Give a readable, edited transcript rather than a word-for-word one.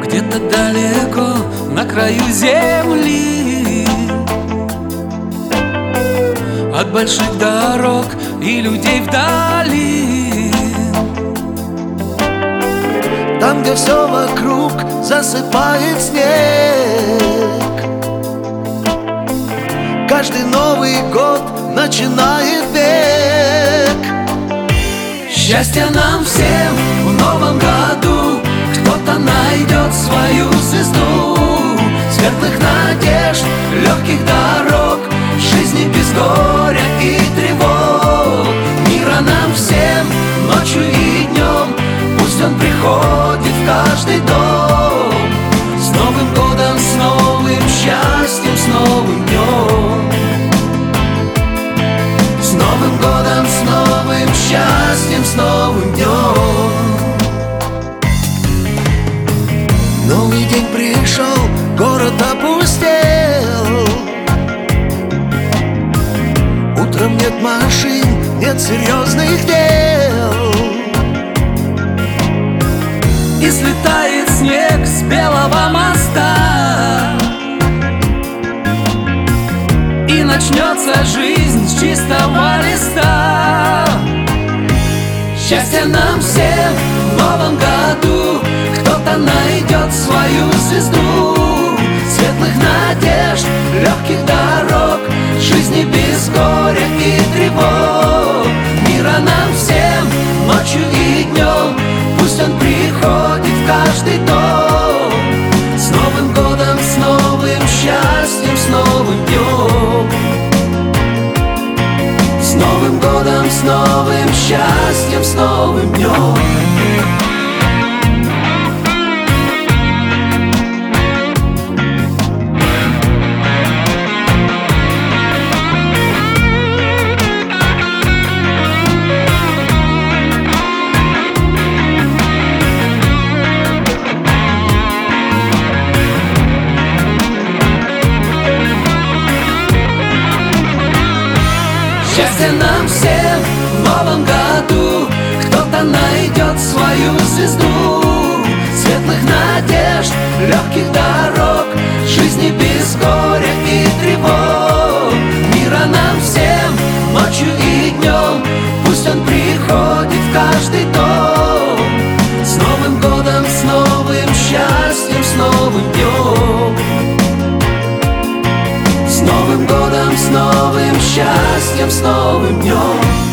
Где-то далеко на краю земли, от больших дорог и людей вдали, там, где все вокруг засыпает снег, каждый Новый год начинает век. Счастья нам всем в новом году, кто-то найдет свою звезду, светлых надежд, легких дорог, жизни без горя и тревог. Мира нам всем ночью и днем, пусть он приходит в каждый дом. С Новым годом, с новым счастьем, с новым днем. С Новым годом, с новым счастьем, с новым днем. Новый день пришел, город опустел. Утром нет машин, нет серьезных дел. И слетает снег с белого моста, и начнется жизнь с чистого листа. Счастья нам всем в новом году, кто-то найдет свою звезду, светлых надежд, легких дорог, жизни без горя и тревог. Мира нам всем ночью и днем, пусть он приходит в каждый дом. С Новым годом, с новым счастьем, с новым днем. С Новым годом, с новым счастьем, с новым днем. Счастья нам всем в новом году, кто-то найдет свою звезду, светлых надежд, легких дорог, жизни без горя и тревог. Мира нам всем ночью и днем, пусть он приходит в каждый дом. С Новым годом, с новым счастьем, с новым днем. С Новым годом, с новым счастьем, с новым днем.